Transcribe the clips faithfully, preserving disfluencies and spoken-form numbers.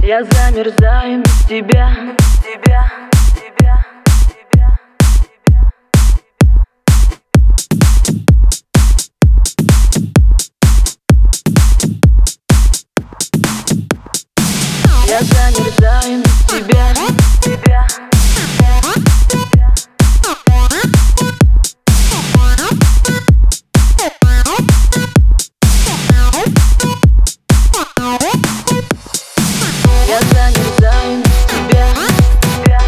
Я замерзаю без тебя, без тебя, тебя, тебя, тебя. Я замерзаю без тебя, тебя, тебя, тебя. Я замерзаю без тебя, тебя.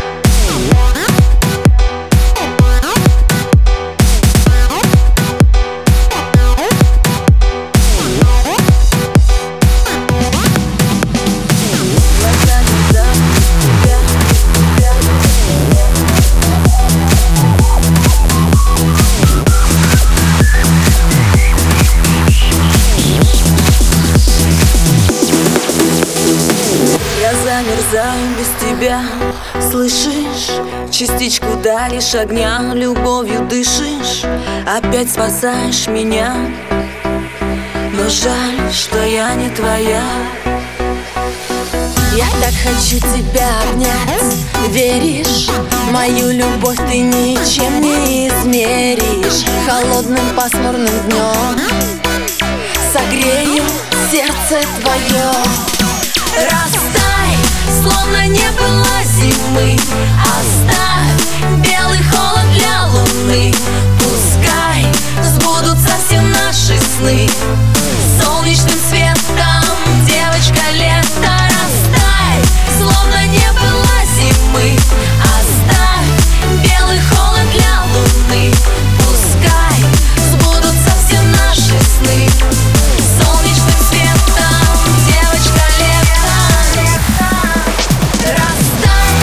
Я замерзаю без тебя, слышишь? Частичку даришь огня, любовью дышишь, опять спасаешь меня. Но жаль, что я не твоя. Я так хочу тебя обнять, веришь? Мою любовь ты ничем не измеришь. Холодным пасмурным днем согрею сердце твое. Растай, словно не было зимы. Оставь белый холод для луны. Пускай сбудутся все наши сны солнечным светом, девочка, лето. Растай, словно не было зимы. Оставь белый холод для луны. Пускай сбудутся все наши сны солнечным светом, девочка, лето. Растай.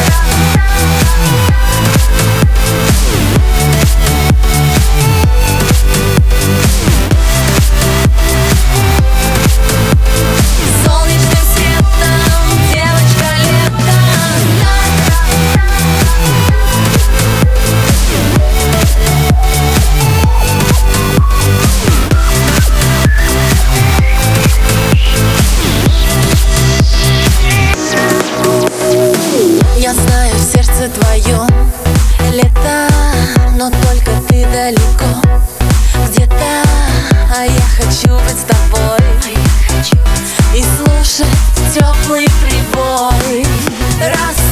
Солнечным светом, девочка, лето. Я знаю, в сердце твоем лето, но только ты далеко где-то, а я хочу быть с тобой и слушать теплый прибой. Раз